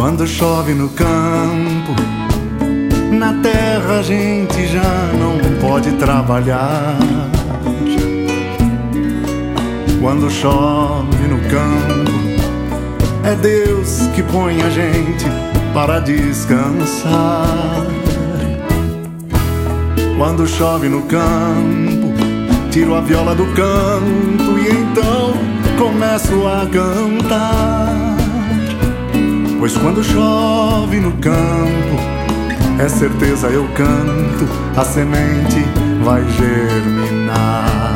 Quando chove no campo, na terra a gente já não pode trabalhar. Quando chove no campo, é Deus que põe a gente para descansar. Quando chove no campo, tiro a viola do canto e então começo a cantar. Pois quando chove no campo, é certeza eu canto, a semente vai germinar.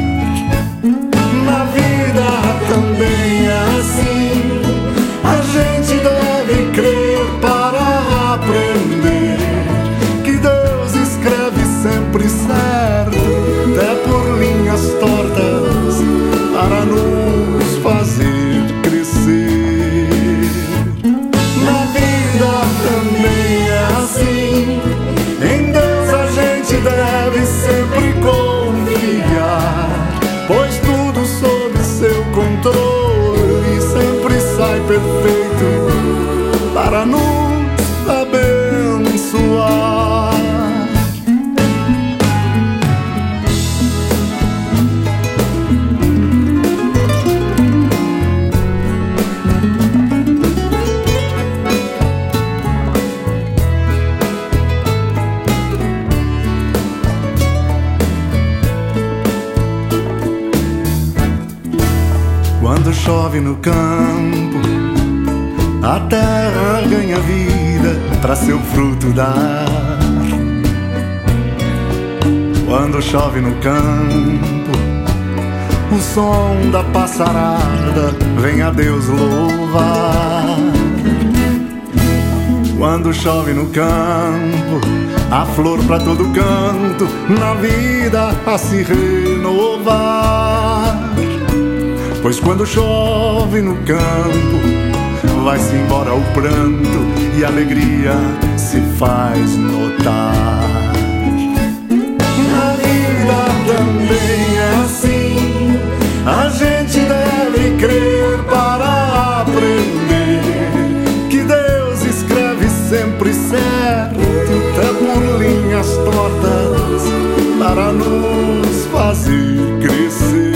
Na vida também é assim, a gente deve crer para aprender que Deus escreve sempre certo, até por linhas tortas, para nos fazer crescer. Na vida também é assim, em Deus a gente deve sempre confiar, pois tudo sob seu controle sempre sai perfeito para nos abençoar. Quando chove no campo, a terra ganha vida para seu fruto dar. Quando chove no campo, o som da passarada vem a Deus louvar. Quando chove no campo, a flor pra todo canto, na vida a se renovar. Pois quando chove no campo, vai-se embora o pranto e a alegria se faz notar. Na vida também é assim, a gente deve crer para aprender que Deus escreve sempre certo, até por linhas tortas, para nos fazer crescer.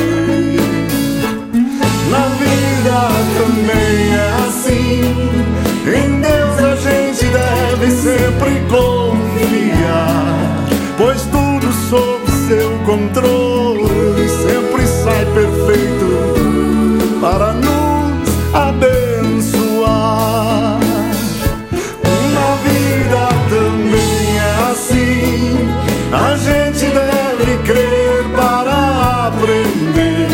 Na vida também é assim, em Deus a gente deve sempre confiar, pois tudo sob seu controle sempre sai perfeito para nos abençoar. Na vida também é assim, a gente deve crer para aprender